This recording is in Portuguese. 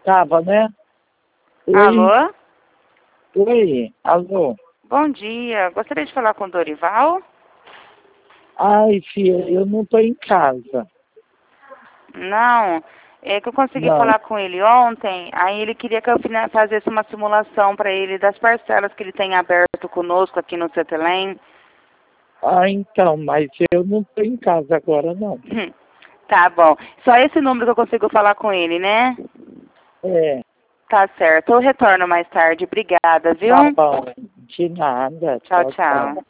tava, né? Oi? Alô? Oi, alô? Bom dia. Gostaria de falar com o Dorival? Ai, filha, eu não tô em casa. Não. É que eu consegui Não. falar com ele ontem, aí ele queria que eu fizesse uma simulação para ele das parcelas que ele tem aberto conosco aqui no Cetelém. Ah, então, mas eu não tô em casa agora, não. Tá bom. Só esse número que eu consigo falar com ele, né? É, Tá certo. Eu retorno mais tarde. Obrigada, viu? tá bom. De nada. Tchau, Tchau, tchau. tchau.